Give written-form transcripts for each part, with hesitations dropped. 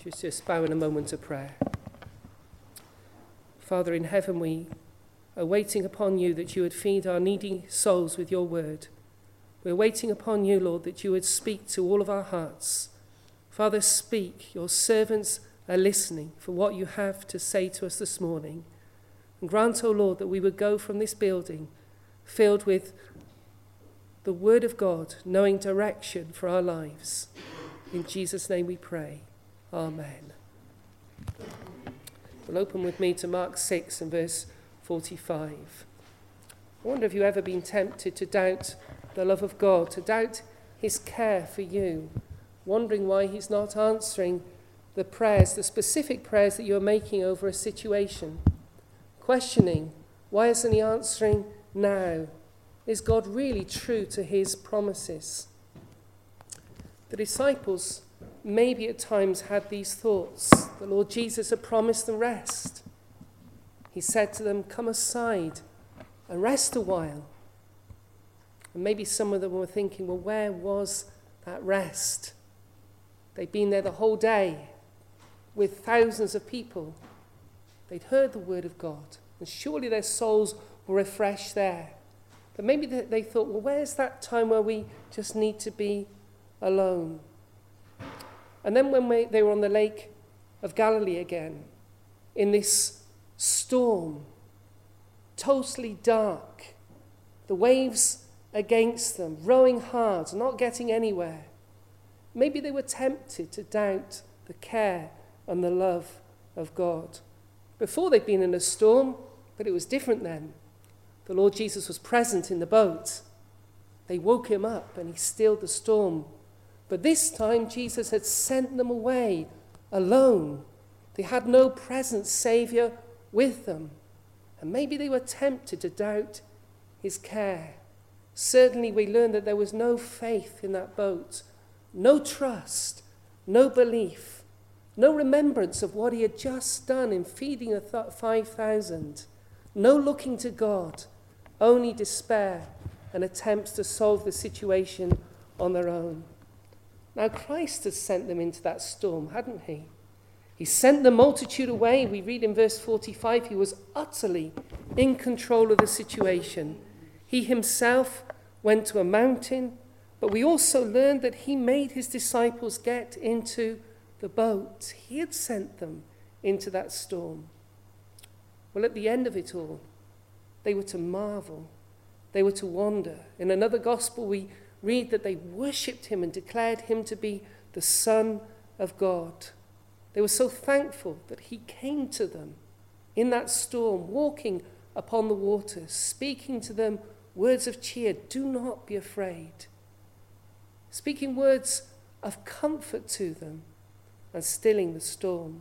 Just bow in a moment of prayer. Father in heaven, we are waiting upon you that you would feed our needy souls with your word. We're waiting upon you, Lord, that you would speak to all of our hearts. Father, speak. Your servants are listening for what you have to say to us this morning. And grant, O Lord, that we would go from this building filled with the word of God, knowing direction for our lives. In Jesus' name we pray. Amen. Well, open with me to Mark 6 and verse 45. I wonder if you've ever been tempted to doubt the love of God, to doubt his care for you, wondering why he's not answering the prayers, the specific prayers that you're making over a situation, questioning, why isn't he answering now? Is God really true to his promises? The disciples maybe at times had these thoughts. The Lord Jesus had promised them rest. He said to them, come aside and rest a while. And maybe some of them were thinking, well, where was that rest? They'd been there the whole day with thousands of people. They'd heard the word of God, and surely their souls were refreshed there. But maybe they thought, well, where's that time where we just need to be alone? And then when they were on the Lake of Galilee again, in this storm, totally dark, the waves against them, rowing hard, not getting anywhere, maybe they were tempted to doubt the care and the love of God. Before they'd been in a storm, but it was different then. The Lord Jesus was present in the boat. They woke him up and he stilled the storm. But this time Jesus had sent them away alone. They had no present Saviour with them. And maybe they were tempted to doubt his care. Certainly we learned that there was no faith in that boat, no trust, no belief, no remembrance of what he had just done in feeding the 5,000, no looking to God, only despair and attempts to solve the situation on their own. Now Christ has sent them into that storm, hadn't he? He sent the multitude away. We read in verse 45, he was utterly in control of the situation. He himself went to a mountain, but we also learned that he made his disciples get into the boat. He had sent them into that storm. Well, at the end of it all, they were to marvel. They were to wonder. In another gospel, we read that they worshipped him and declared him to be the Son of God. They were so thankful that he came to them in that storm, walking upon the waters, speaking to them words of cheer. Do not be afraid. Speaking words of comfort to them and stilling the storm.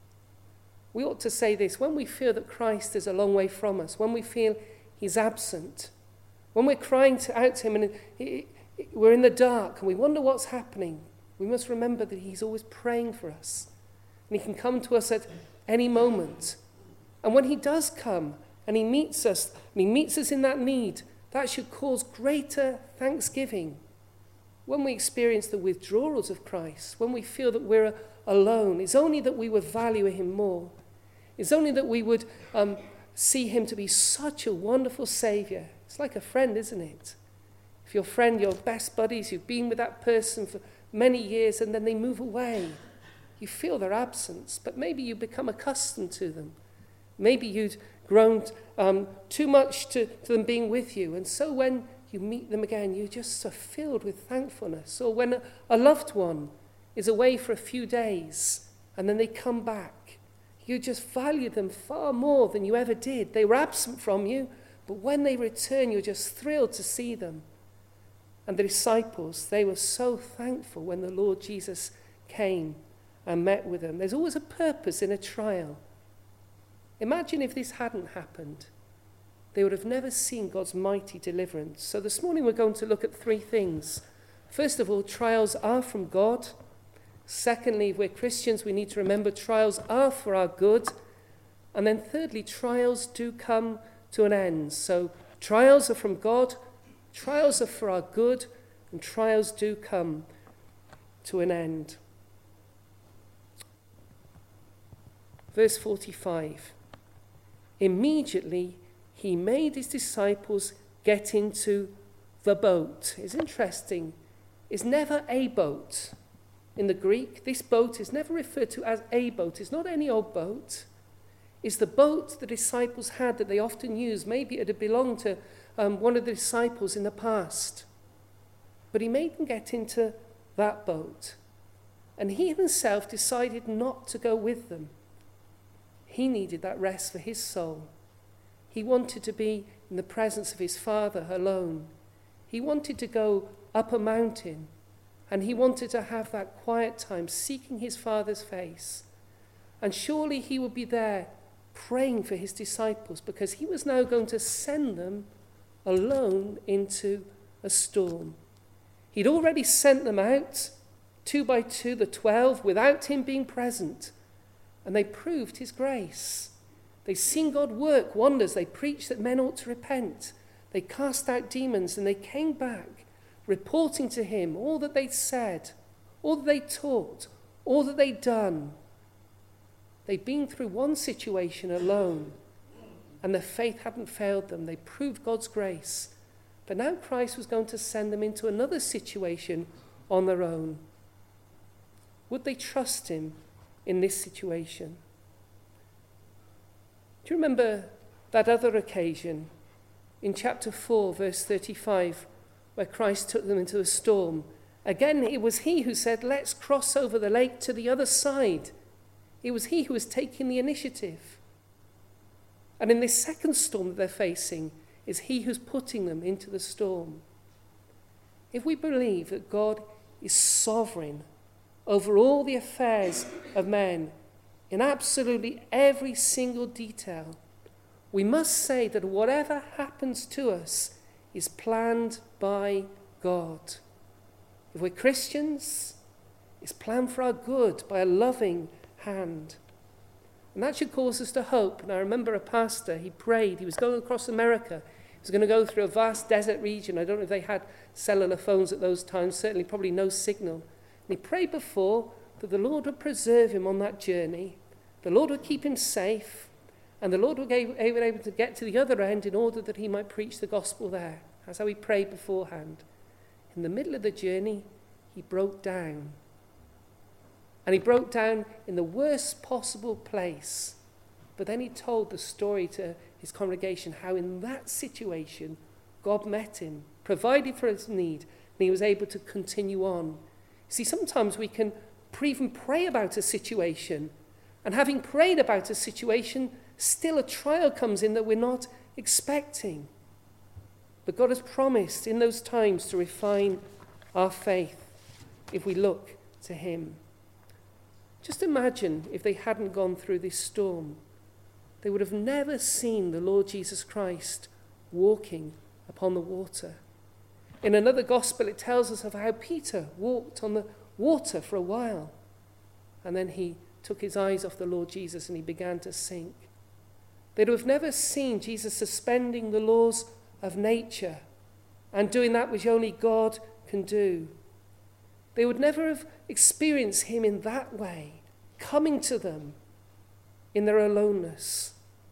We ought to say this: when we feel that Christ is a long way from us, when we feel he's absent, when we're crying out to him and we're in the dark and we wonder what's happening, we must remember that he's always praying for us. And he can come to us at any moment. And when he does come and he meets us in that need, that should cause greater thanksgiving. When we experience the withdrawals of Christ, when we feel that we're alone, it's only that we would value him more. It's only that we would see him to be such a wonderful Saviour. It's like a friend, isn't it? If your friend, your best buddies, you've been with that person for many years and then they move away, you feel their absence, but maybe you become accustomed to them. Maybe you'd grown too much to them being with you, and so when you meet them again, you're just so filled with thankfulness. Or when a loved one is away for a few days and then they come back, you just value them far more than you ever did. They were absent from you, but when they return, you're just thrilled to see them. And the disciples, they were so thankful when the Lord Jesus came and met with them. There's always a purpose in a trial. Imagine if this hadn't happened. They would have never seen God's mighty deliverance. So this morning we're going to look at three things. First of all, trials are from God. Secondly, if we're Christians, we need to remember trials are for our good. And then thirdly, trials do come to an end. So trials are from God, trials are for our good, and trials do come to an end. verse 45. Immediately he made his disciples get into the boat. It's interesting. It's never a boat. In the Greek, this boat is never referred to as a boat. It's not any old boat. It's the boat the disciples had that they often used. Maybe it had belonged to one of the disciples in the past. But he made them get into that boat. And he himself decided not to go with them. He needed that rest for his soul. He wanted to be in the presence of his Father alone. He wanted to go up a mountain, and he wanted to have that quiet time seeking his Father's face. And surely he would be there praying for his disciples, because he was now going to send them alone into a storm. He'd already sent them out, 2 by 2, the 12, without him being present. And they proved his grace. They'd seen God work wonders. They preached that men ought to repent. They cast out demons, and they came back reporting to him all that they'd said, all that they taught, all that they'd done. They'd been through one situation alone, and their faith hadn't failed them. They proved God's grace. But now Christ was going to send them into another situation on their own. Would they trust him in this situation? Do you remember that other occasion in chapter 4, verse 35, where Christ took them into a storm? Again, it was he who said, let's cross over the lake to the other side. It was he who was taking the initiative. And in this second storm that they're facing, is he who's putting them into the storm. If we believe that God is sovereign over all the affairs of men, in absolutely every single detail, we must say that whatever happens to us is planned by God. If we're Christians, it's planned for our good by a loving hand. And that should cause us to hope. And I remember a pastor, he prayed, he was going across America. He was going to go through a vast desert region. I don't know if they had cellular phones at those times, certainly probably no signal. And he prayed before that the Lord would preserve him on that journey. The Lord would keep him safe, and the Lord would be able to get to the other end in order that he might preach the gospel there. That's how he prayed beforehand. In the middle of the journey, he broke down. And he broke down in the worst possible place. But then he told the story to his congregation how in that situation, God met him, provided for his need, and he was able to continue on. See, sometimes we can even pray about a situation, and having prayed about a situation, still a trial comes in that we're not expecting. But God has promised in those times to refine our faith if we look to him. Just imagine if they hadn't gone through this storm. They would have never seen the Lord Jesus Christ walking upon the water. In another gospel, it tells us of how Peter walked on the water for a while. And then he took his eyes off the Lord Jesus and he began to sink. They'd have never seen Jesus suspending the laws of nature and doing that which only God can do. They would never have experienced him in that way, coming to them in their aloneness.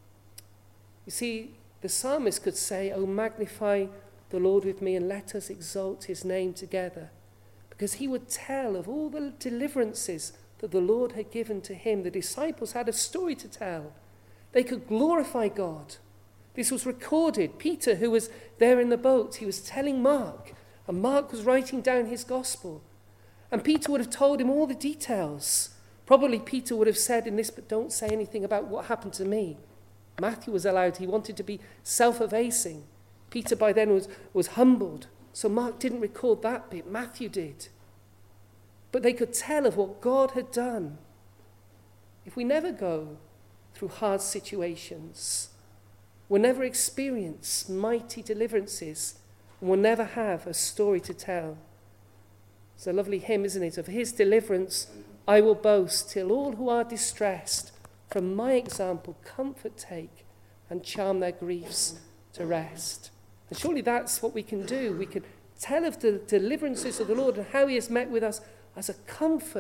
You see, the psalmist could say, "Oh, magnify the Lord with me and let us exalt his name together," because he would tell of all the deliverances that the Lord had given to him. The disciples had a story to tell. They could glorify God. This was recorded. Peter, who was there in the boat, he was telling Mark, and Mark was writing down his gospel. And Peter would have told him all the details. Probably Peter would have said in this, but don't say anything about what happened to me. Matthew was allowed. He wanted to be self-effacing. Peter by then was humbled. So Mark didn't record that bit. Matthew did. But they could tell of what God had done. If we never go through hard situations, we'll never experience mighty deliverances, and we'll never have a story to tell. It's a lovely hymn, isn't it? Of his deliverance I will boast, till all who are distressed from my example comfort take and charm their griefs to rest. And surely that's what we can do. We can tell of the deliverances of the Lord and how he has met with us as a comfort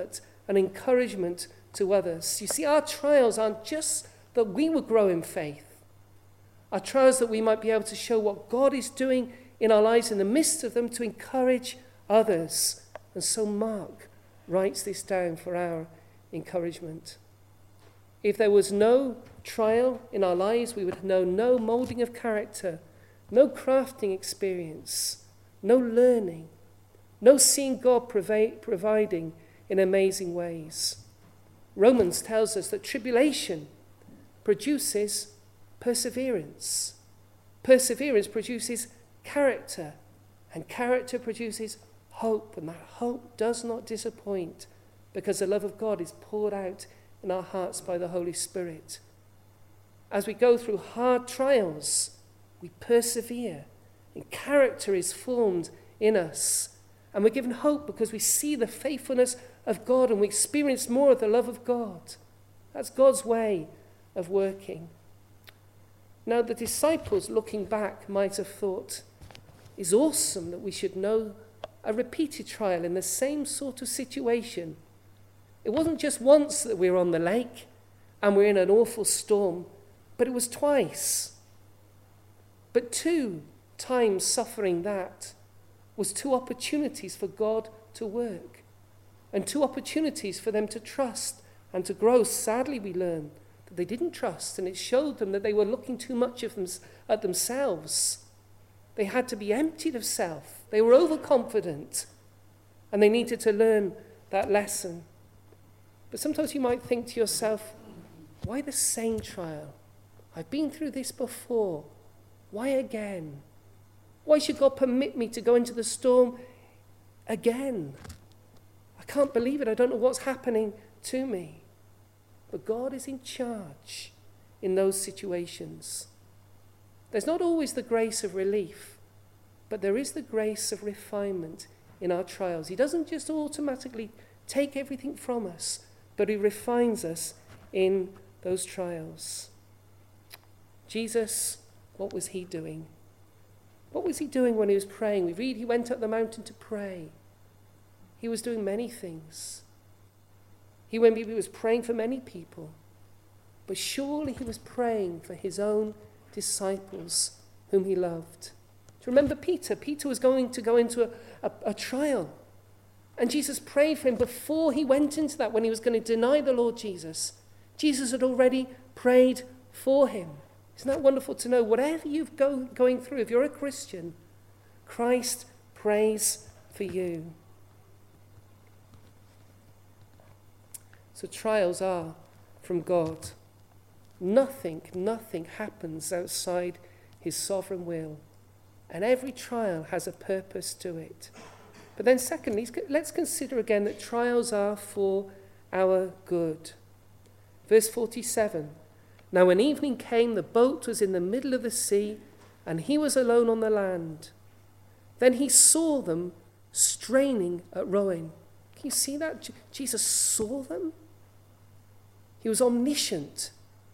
and encouragement to others. You see, our trials aren't just that we would grow in faith. Our trials that we might be able to show what God is doing in our lives in the midst of them to encourage others. And so Mark writes this down for our encouragement. If there was no trial in our lives, we would know no molding of character, no crafting experience, no learning, no seeing God providing in amazing ways. Romans tells us that tribulation produces perseverance. Perseverance produces character, and character produces hope, and that hope does not disappoint because the love of God is poured out in our hearts by the Holy Spirit. As we go through hard trials, we persevere, and character is formed in us. And we're given hope because we see the faithfulness of God and we experience more of the love of God. That's God's way of working. Now, the disciples, looking back, might have thought, it's awesome that we should know a repeated trial in the same sort of situation. It wasn't just once that we were on the lake and we're in an awful storm, but it was twice. But 2 times suffering that was 2 opportunities for God to work and 2 opportunities for them to trust and to grow. Sadly, we learn that they didn't trust, and it showed them that they were looking too much at themselves. They had to be emptied of self. They were overconfident, and they needed to learn that lesson. But sometimes you might think to yourself, why the same trial? I've been through this before. Why again? Why should God permit me to go into the storm again? I can't believe it. I don't know what's happening to me. But God is in charge in those situations. There's not always the grace of relief, but there is the grace of refinement in our trials. He doesn't just automatically take everything from us, but he refines us in those trials. Jesus, what was he doing? What was he doing when he was praying? We read he went up the mountain to pray. He was doing many things. He was praying for many people. But surely he was praying for his own disciples whom he loved. Do you remember Peter? Peter was going to go into a trial. And Jesus prayed for him before he went into that, when he was going to deny the Lord Jesus. Jesus had already prayed for him. Isn't that wonderful to know? Whatever you're going through, if you're a Christian, Christ prays for you. So trials are from God. Nothing happens outside his sovereign will. And every trial has a purpose to it. But then secondly, let's consider again that trials are for our good. Verse 47. Now when evening came, the boat was in the middle of the sea, and he was alone on the land. Then he saw them straining at rowing. Can you see that? Jesus saw them. He was omniscient.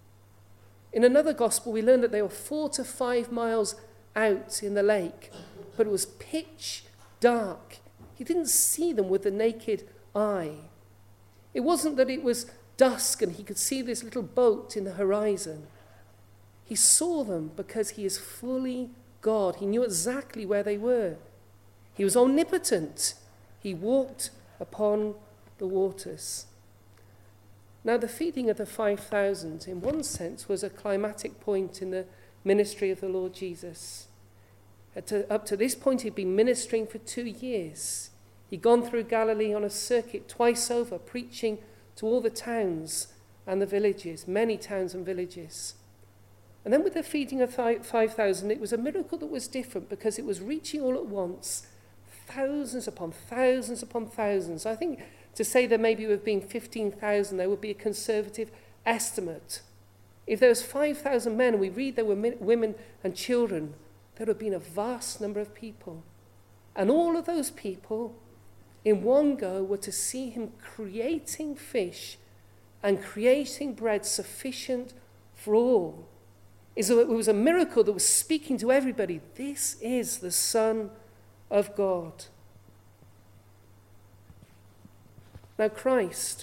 In another gospel, we learn that they were 4 to 5 miles out in the lake, but it was pitch dark. He didn't see them with the naked eye. It wasn't that it was dusk and he could see this little boat in the horizon. He saw them because he is fully God. He knew exactly where they were. He was omnipotent. He walked upon the waters. Now, the feeding of the 5,000, in one sense, was a climatic point in the ministry of the Lord Jesus. Up to this point, he'd been ministering for 2 years. He'd gone through Galilee on a circuit twice over, preaching to all the towns and the villages, many towns and villages. And then with the feeding of 5,000, it was a miracle that was different because it was reaching all at once, thousands upon thousands upon thousands. I think to say there maybe would have been 15,000, there would be a conservative estimate. If there was 5,000 men, and we read there were women and children, there would have been a vast number of people. And all of those people, in one go, were to see him creating fish and creating bread sufficient for all. It was a miracle that was speaking to everybody. This is the Son of God. Now Christ,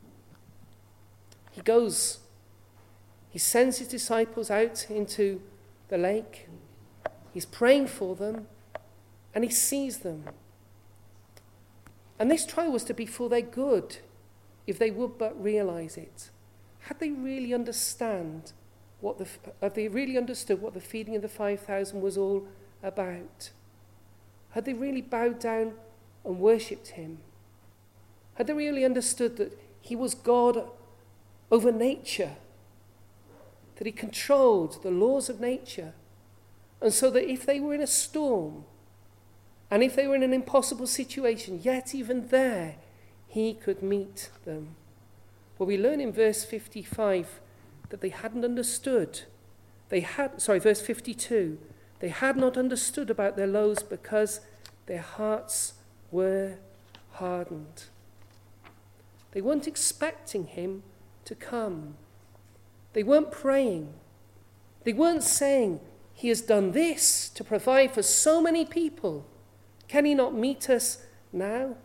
he goes, he sends his disciples out into the lake, he's praying for them, and he sees them. And this trial was to be for their good, if they would but realize it. Had they really understood what the feeding of the 5,000 was all about? Had they really bowed down and worshipped him? Had they really understood that he was God over nature, that he controlled the laws of nature, and so that if they were in a storm, and if they were in an impossible situation, yet even there, he could meet them? Well, we learn in verse 55 that they hadn't understood. Verse 52, they had not understood about their loaves because their hearts were hardened. They weren't expecting him to come. They weren't praying. They weren't saying, he has done this to provide for so many people. Can he not meet us now?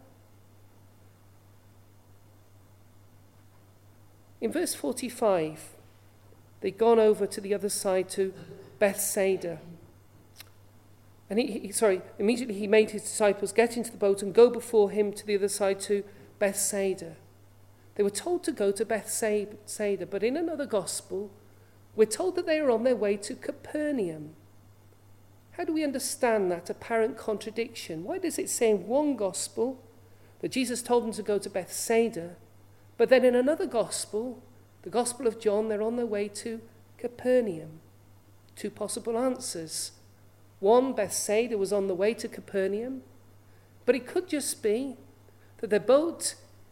In verse 45, they'd gone over to the other side to Bethsaida. And immediately he made his disciples get into the boat and go before him to the other side to Bethsaida. They were told to go to Bethsaida, but in another gospel, we're told that they were on their way to Capernaum. How do we understand that apparent contradiction? Why does it say in one gospel that Jesus told them to go to Bethsaida, but then in another gospel, the Gospel of John, they're on their way to Capernaum? Two possible answers. One, Bethsaida was on the way to Capernaum, but it could just be that their boat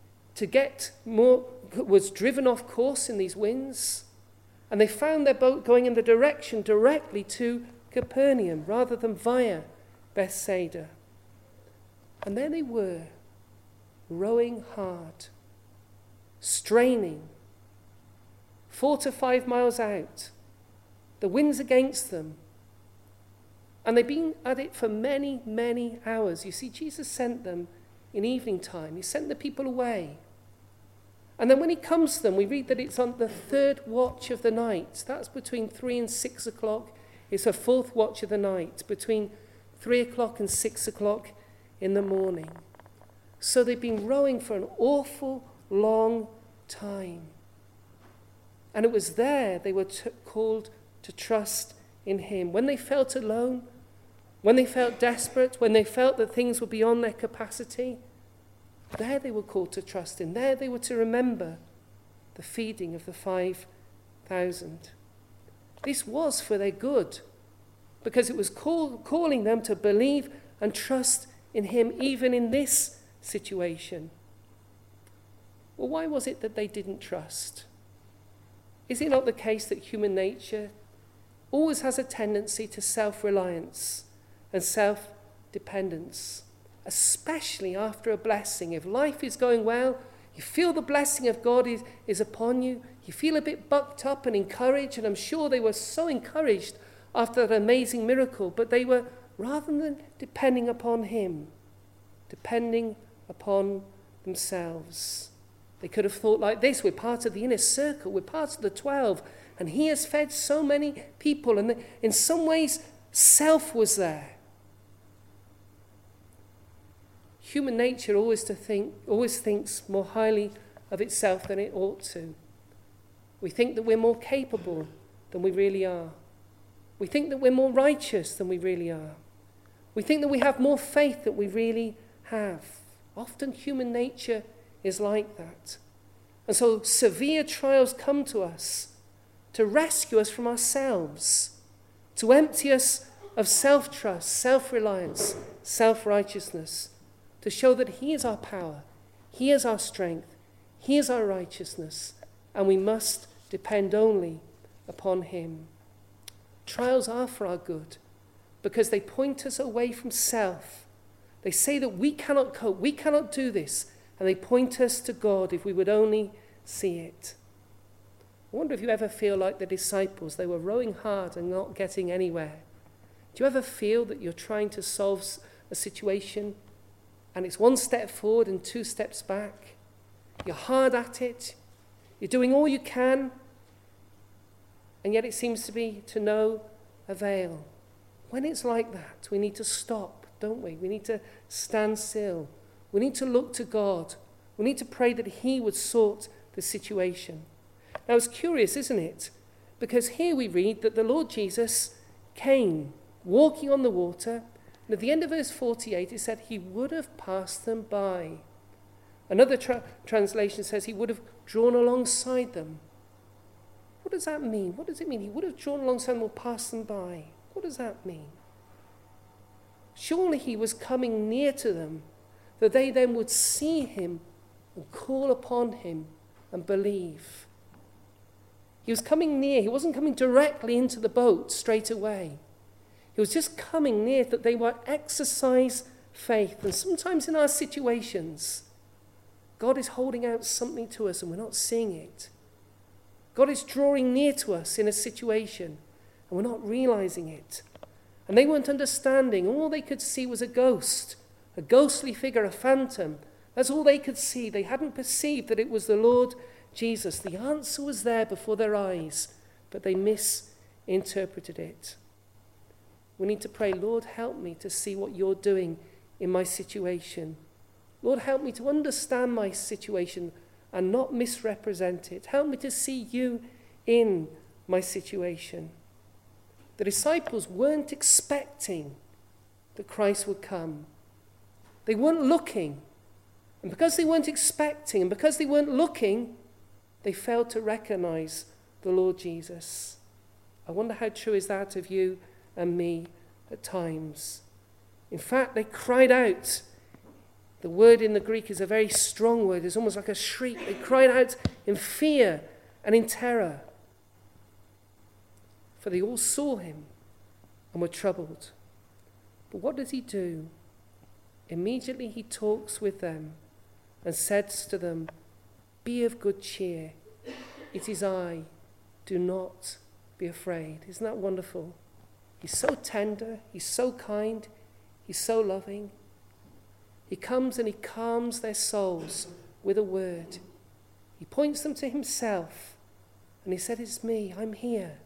was driven off course in these winds, and they found their boat going in the direction directly to Capernaum rather than via Bethsaida. And there they were, rowing hard, straining, 4 to 5 miles out, the wind's against them, and they've been at it for many, many hours. You see, Jesus sent them in evening time. He sent the people away. And then when he comes to them, we read that it's on the 3rd watch of the night. That's between 3 and 6 o'clock. It's the 4th watch of the night, between 3 o'clock and 6 o'clock in the morning. So they've been rowing for an awful long time. And it was there they were called to trust in him. When they felt alone, when they felt desperate, when they felt that things were beyond their capacity, there they were called to trust in. There they were to remember the feeding of the 5,000. This was for their good, because it was calling them to believe and trust in him even in this situation. Well, why was it that they didn't trust? Is it not the case that human nature always has a tendency to self-reliance and self-dependence, especially after a blessing? If life is going well, you feel the blessing of God is upon you, you feel a bit bucked up and encouraged, and I'm sure they were so encouraged after that amazing miracle, but they were, rather than depending upon him, depending upon themselves. They could have thought like this: we're part of the inner circle, we're part of the 12, and he has fed so many people, and in some ways self was there. Human nature always thinks more highly of itself than it ought to. We think that we're more capable than we really are. We think that we're more righteous than we really are. We think that we have more faith than we really have. Often human nature is like that. And so severe trials come to us to rescue us from ourselves, to empty us of self-trust, self-reliance, self-righteousness, to show that he is our power, he is our strength, he is our righteousness, and we must depend only upon him. Trials are for our good because they point us away from self. They say that we cannot cope, we cannot do this, and they point us to God if we would only see it. I wonder if you ever feel like the disciples. They were rowing hard and not getting anywhere. Do you ever feel that you're trying to solve a situation and it's 1 step forward and 2 steps back? You're hard at it. You're doing all you can. And yet it seems to be to no avail. When it's like that, we need to stop, don't we? We need to stand still. We need to look to God. We need to pray that he would sort the situation. Now it's curious, isn't it? Because here we read that the Lord Jesus came walking on the water, and at the end of verse 48 it said he would have passed them by. Another translation says he would have drawn alongside them. What does that mean? What does it mean? He would have drawn alongside them or passed them by. What does that mean? Surely he was coming near to them, that they then would see him and call upon him and believe. He was coming near. He wasn't coming directly into the boat straight away. He was just coming near that they might exercise faith. And sometimes in our situations, God is holding out something to us and we're not seeing it. God is drawing near to us in a situation and we're not realizing it. And they weren't understanding. All they could see was a ghost, a ghostly figure, a phantom. That's all they could see. They hadn't perceived that it was the Lord Jesus. The answer was there before their eyes, but they misinterpreted it. We need to pray, Lord, help me to see what you're doing in my situation. Lord, help me to understand my situation and not misrepresent it. Help me to see you in my situation. The disciples weren't expecting that Christ would come. They weren't looking. And because they weren't expecting and because they weren't looking, they failed to recognize the Lord Jesus. I wonder how true is that of you and me at times. In fact, they cried out. The word in the Greek is a very strong word. It's almost like a shriek. They cried out in fear and in terror. For they all saw him and were troubled. But what does he do? Immediately he talks with them and says to them, "Be of good cheer. It is I. Do not be afraid." Isn't that wonderful? He's so tender. He's so kind. He's so loving. He comes and he calms their souls with a word. He points them to himself and he said, "It's me. I'm here."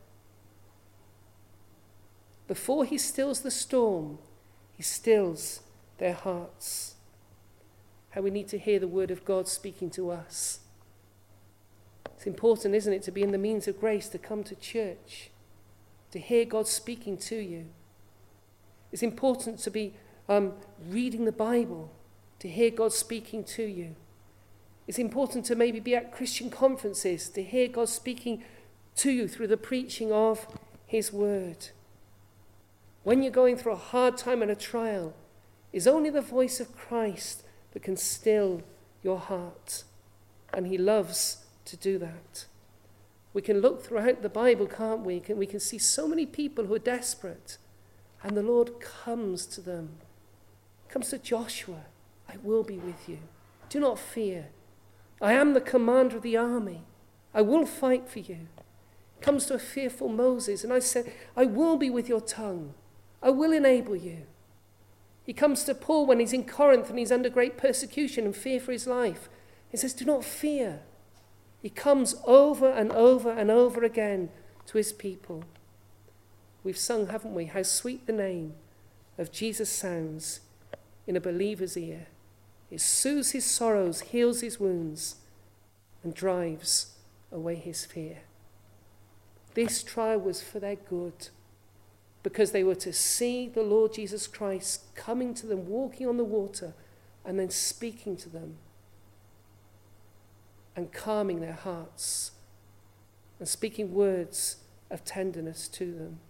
Before he stills the storm, he stills their hearts. How we need to hear the word of God speaking to us. It's important, isn't it, to be in the means of grace, to come to church, to hear God speaking to you. It's important to be reading the Bible, to hear God speaking to you. It's important to maybe be at Christian conferences, to hear God speaking to you through the preaching of his word. When you're going through a hard time and a trial, it's only the voice of Christ that can still your heart. And he loves to do that. We can look throughout the Bible, can't we? We can see so many people who are desperate. And the Lord comes to them. Comes to Joshua. "I will be with you. Do not fear. I am the commander of the army. I will fight for you." Comes to a fearful Moses. And I said, "I will be with your tongue. I will enable you." He comes to Paul when he's in Corinth and he's under great persecution and fear for his life. He says, "Do not fear." He comes over and over and over again to his people. We've sung, haven't we, how sweet the name of Jesus sounds in a believer's ear. It soothes his sorrows, heals his wounds, and drives away his fear. This trial was for their good, because they were to see the Lord Jesus Christ coming to them, walking on the water, and then speaking to them and calming their hearts and speaking words of tenderness to them.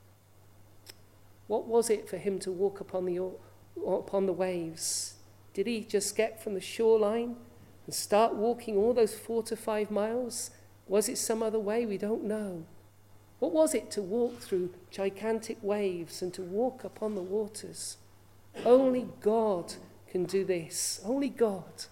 What was it for him to walk upon the waves? Did he just get from the shoreline and start walking all those 4 to 5 miles? Was it some other way? We don't know. What was it to walk through gigantic waves and to walk upon the waters? Only God can do this. Only God.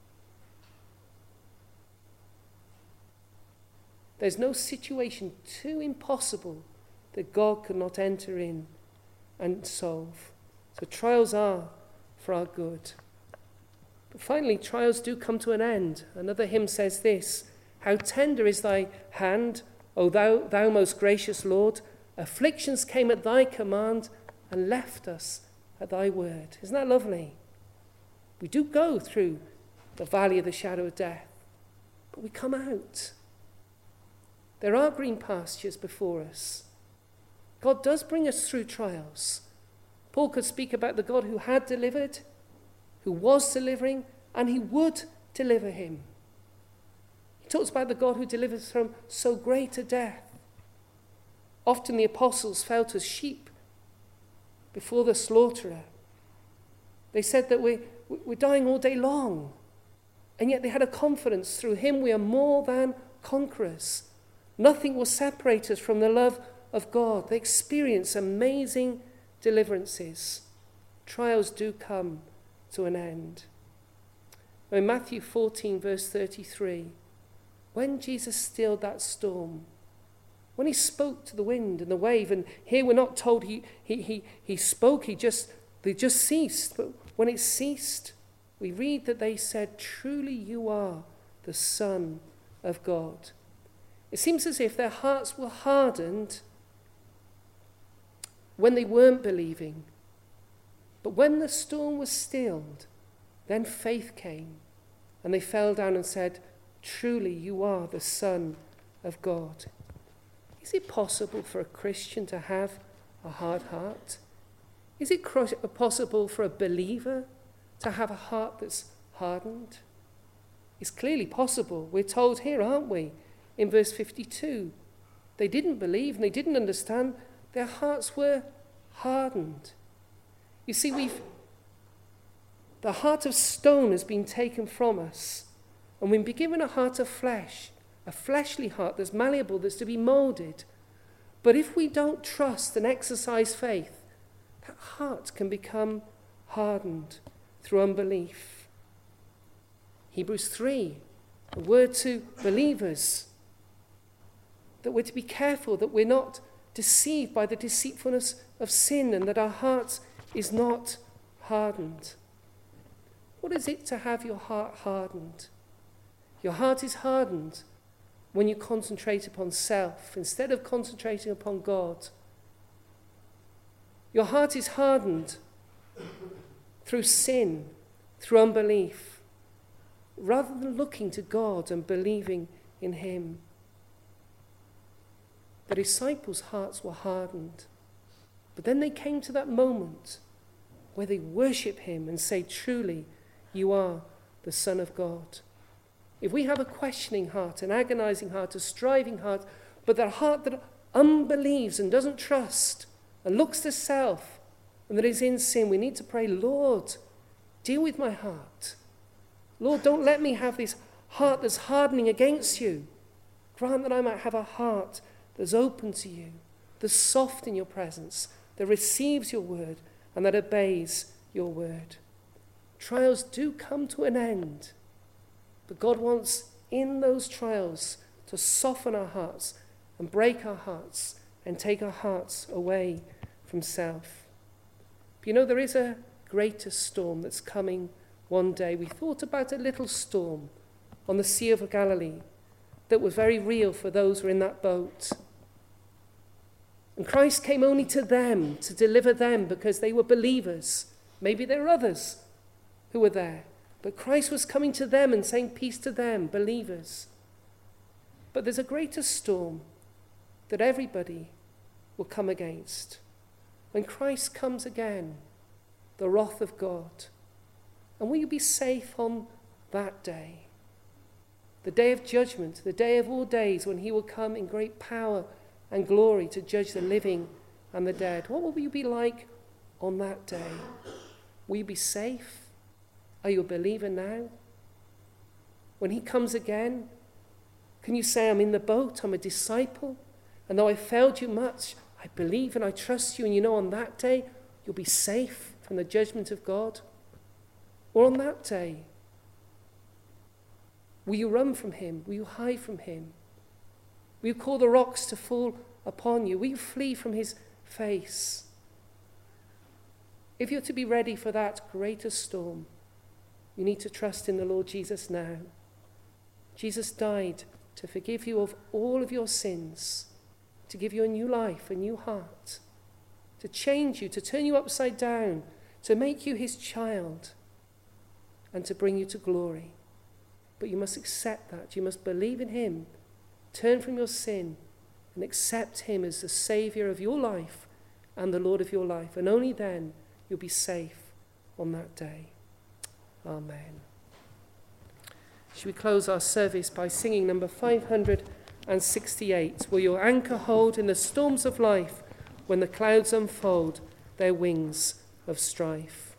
There's no situation too impossible that God could not enter in and solve. So trials are for our good. But finally, trials do come to an end. Another hymn says this: "How tender is thy hand, O thou most gracious Lord. Afflictions came at thy command and left us at thy word." Isn't that lovely? We do go through the valley of the shadow of death, but we come out. There are green pastures before us. God does bring us through trials. Paul could speak about the God who had delivered, who was delivering, and he would deliver him. He talks about the God who delivers from so great a death. Often the apostles felt as sheep before the slaughterer. They said that we're dying all day long, and yet they had a confidence: through him we are more than conquerors. Nothing will separate us from the love of God. They experience amazing deliverances. Trials do come to an end. Now in Matthew 14, verse 33, when Jesus stilled that storm, when he spoke to the wind and the wave, and here we're not told he spoke, they just ceased. But when it ceased, we read that they said, "Truly you are the Son of God." It seems as if their hearts were hardened when they weren't believing. But when the storm was stilled, then faith came, and they fell down and said, "Truly you are the Son of God." Is it possible for a Christian to have a hard heart? Is it possible for a believer to have a heart that's hardened? It's clearly possible. We're told here, aren't we, in verse 52, they didn't believe and they didn't understand. Their hearts were hardened. You see, the heart of stone has been taken from us, and we've been given a heart of flesh, a fleshly heart that's malleable, that's to be moulded. But if we don't trust and exercise faith, that heart can become hardened through unbelief. Hebrews 3, a word to believers, that we're to be careful that we're not deceived by the deceitfulness of sin, and that our heart is not hardened. What is it to have your heart hardened? Your heart is hardened when you concentrate upon self instead of concentrating upon God. Your heart is hardened through sin, through unbelief, rather than looking to God and believing in him. The disciples' hearts were hardened, but then they came to that moment where they worship him and say, "Truly, you are the Son of God." If we have a questioning heart, an agonizing heart, a striving heart, but that heart that unbelieves and doesn't trust and looks to self and that is in sin, we need to pray, "Lord, deal with my heart. Lord, don't let me have this heart that's hardening against you. Grant that I might have a heart that's open to you, that's soft in your presence, that receives your word and that obeys your word." Trials do come to an end, but God wants in those trials to soften our hearts and break our hearts and take our hearts away from self. But you know, there is a greater storm that's coming one day. We thought about a little storm on the Sea of Galilee that was very real for those who were in that boat. And Christ came only to them, to deliver them, because they were believers. Maybe there are others who were there, but Christ was coming to them and saying peace to them, believers. But there's a greater storm that everybody will come against. When Christ comes again, the wrath of God. And will you be safe on that day? The day of judgment, the day of all days, when he will come in great power and glory to judge the living and the dead. What will you be like on that day? Will you be safe? Are you a believer now? When he comes again, can you say, "I'm in the boat, I'm a disciple, and though I failed you much, I believe and I trust you," and you know on that day you'll be safe from the judgment of God? Or on that day, will you run from him? Will you hide from him? Will you call the rocks to fall upon you? Will you flee from his face? If you're to be ready for that greater storm, You need to trust in the Lord Jesus now. Jesus died to forgive you of all of your sins, to give you a new life, a new heart, to change you, to turn you upside down, to make you his child, and to bring you to glory. But you must accept that. You must believe in him, turn from your sin, and accept him as the Saviour of your life and the Lord of your life. And only then you'll be safe on that day. Amen. Should we close our service by singing number 568? Will your anchor hold in the storms of life when the clouds unfold their wings of strife?